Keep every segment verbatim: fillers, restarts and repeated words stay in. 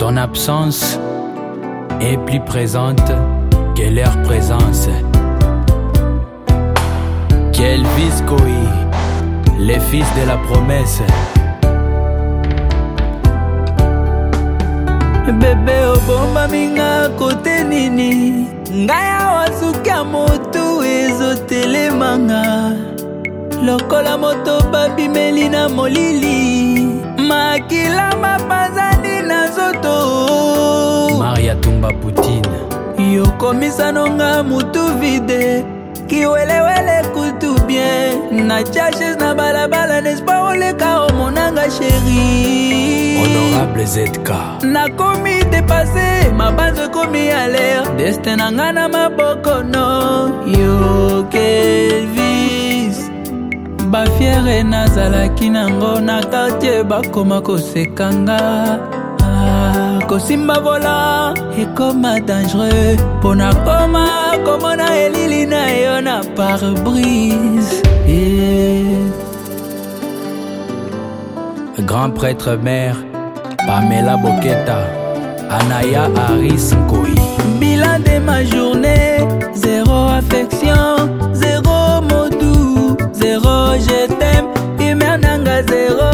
Ton absence est plus présente que leur présence. Kelvis Koi, les fils de la promesse. Bébé obomba minga kote nini, ngaya wasukia moto ezotelemanga. Lokola moto babi melina molili, makila mapanzani na zoto. Maria Tumba Poutine. Yoko misanonga mutu vide, kiwelewele kutu bien. Na chashes na balabala nespa oleka omonanga chéri. Honorable Z K. Na komi dépassé, ma base komi à l'air. Destin nangana maboko no. Yo Kelvis, ba fiere nazalaki nango na quartier bakoma kosekanga. Ah, kosimba vola ekoma dangereux. Pona koma komona elili na yo na pare-brise. Yeah. Grand prêtre mère Pamela Boketa, Anaya Harris Nkoi. Bilan de ma journée, zéro affection, zéro mot doux, zéro je t'aime, humeur nanga zéro.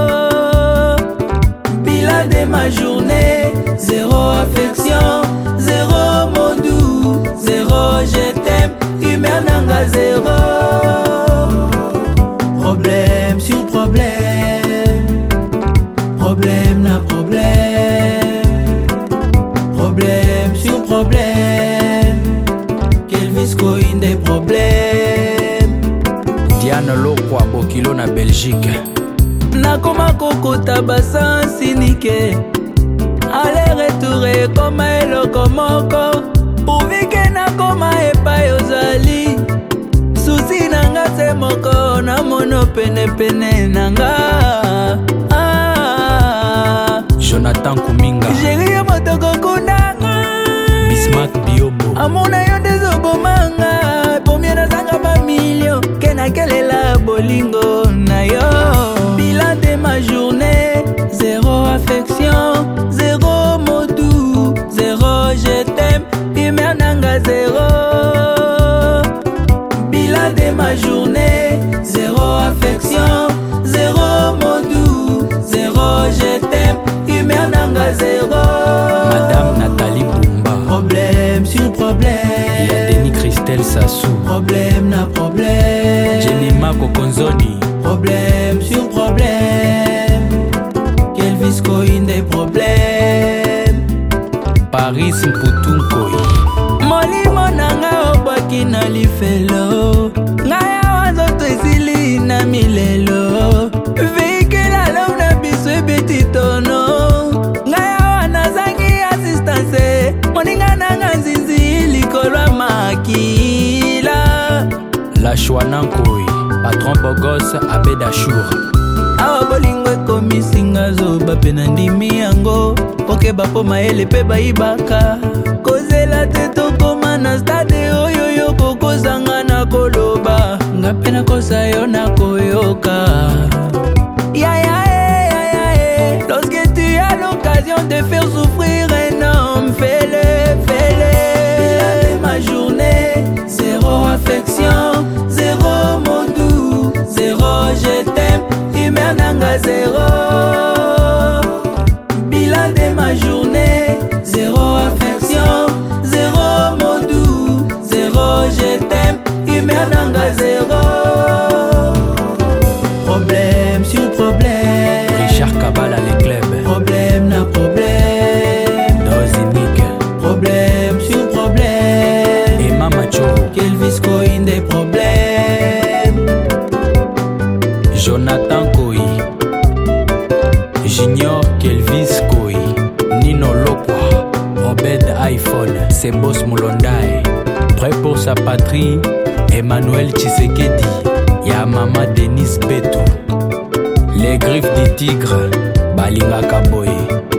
Bilan de ma journée, zéro affection, zéro mot doux, zéro je t'aime, humeur nanga zéro. Problème sur problème, problème na problème, problème sur problème. Kelvis Koi des problèmes. Diane Lokwa Bokilo na Belgique. Nakoma kokota basan sinike, aller retour comme eloko moko. Pourvu que nakoma epa yozali, susi nanga se moko na mono pene pene nanga. Ah, Jonathan Kuminga. Jéri ya motoko kunanga, Bismarck Biomo. amona yo dezobomanga, pomie na zanga ba million, kena kelela bolingo na yo. Bilan de ma journée, zéro affection, zéro mot doux, zéro je t'aime, humeur nanga zéro. Bilan de ma journée, zéro affection, zéro mot doux, zéro je t'aime, humeur nanga zéro. Madame Nathalie Bumba. Problème sur problème, Il y a Denis Christelle Sassou. problème na problème, Jenima Kokonzoni. problème sur problème. Kelvis Koi des problèmes. Paris Mputu Nkoi. Molimo nanga obaki na lifelo, ngaya wanzoto esili na milelo. Véhicule alo na biso ebeti tono, ngaya wana zangi assistance. Moninga nanga nzinzi likolwa makila. La Chouana Nkoi. Patron Bogos Abedachour. Awa bolingo ekomi singa zoba pe na ndimi yango, okeba po mayele pe bayibaka. Kozela te tokoma na stade oyo yo kokozanga na koloba, nga pe nakosa yo na koyoka. Ya ya eh, ya ya eh. Lorsque tu as l'occasion de faire souffrir un homme, fais-le, fais-le. Bilan de ma journée, zéro affection, zéro mot doux, zéro je t'aime, humeur nanga zéro. Bilan de ma journée, zéro affection, zéro mot doux, zéro je t'aime, humeur nanga zéro. Problème sur problème, Richard Kabala les clubs. problème na problème, Dozinique. problème sur problème. Emma Macho. Kelvis Koi des problèmes. Jonathan Koi. Junior Kelvis Koi. Nino Lokwa. Obed iPhone. Sembos Moulondae. Prêt pour sa patrie. Emmanuel Tshisekedi. Ya Mama Denise Betou. Les griffes du tigre. Balinga Kaboye.